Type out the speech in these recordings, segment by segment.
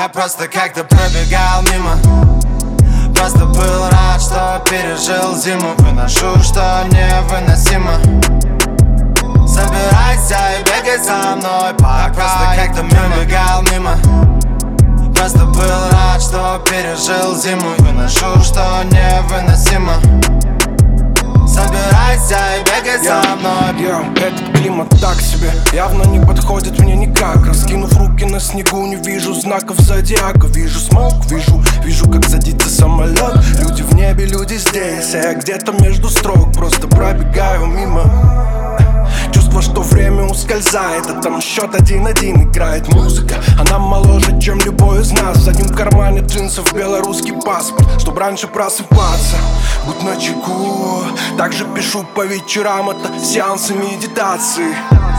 Я просто как-то пробегал мимо. Просто был рад, что пережил зиму. Выношу, что невыносимо. Собирайся и бегай за мной, пока я просто как-то пробегал мимо. Просто был рад, что пережил зиму. Выношу, что невыносимо. Собирайся и бегай за мной. Этот климат так себе, явно не подходит мне никак. Раскинув руки на снегу, не вижу знаков зодиака. Вижу смог, вижу, как садится самолет. Люди в небе, люди здесь, а я где-то между строк просто пробегаю мимо. Чувство, что время ускользает, а там счет 1-1. Играет музыка, она моложе, чем любой из нас. В заднем кармане джинсов белорусский паспорт, чтоб раньше просыпаться. Будь начеку, также пишу по вечерам, это сеансы медитации.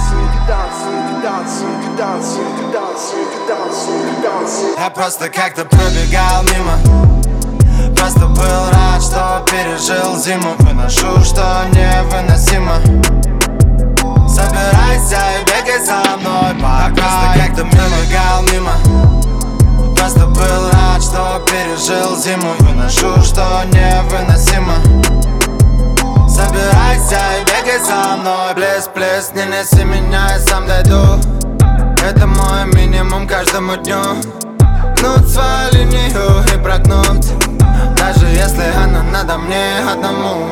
Я просто как-то пробегал мимо. Просто был рад, что пережил зиму. Выношу, что невыносимо. Собирайся и бегай за мной, пока просто как-то пробегал мимо. Просто был рад, что пережил зиму. Выношу, что невыносимо. Собирайся и бегай за мной. Плес, не неси меня, я сам дойду. Это мой минимум каждому дню. Гнуть свою линию и прогнуть, даже если она надо мне одному.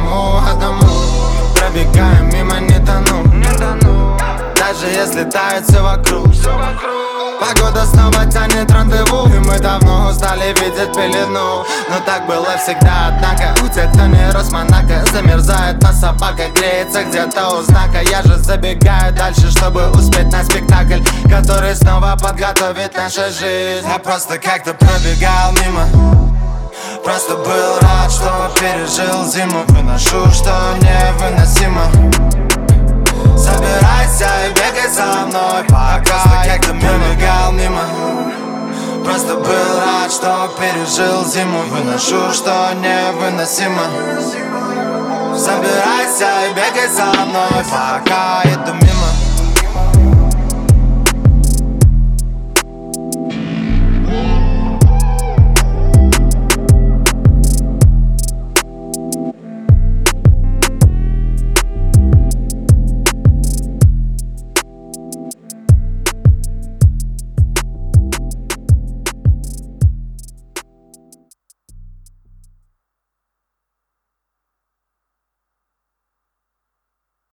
Пробегаем мимо, не тону, даже если тает все вокруг. Погода снова тянет рандеву, и мы давно устали видеть пелену. Но так было всегда, однако у тех, кто не рос Монако, замерзает на собака, греется где-то у знака. Я же забегаю дальше, чтобы успеть на спектакль, который снова подготовит наша жизнь. Я просто как-то пробегал мимо. Просто был рад, что пережил зиму. Выношу, что невыносимо. Собирайся и бегай за мной, пока просто как-то пробегал мимо. Просто был рад, что пережил зиму. Выношу, что невыносимо. Собирайся и бегай за мной, пока иду мимо.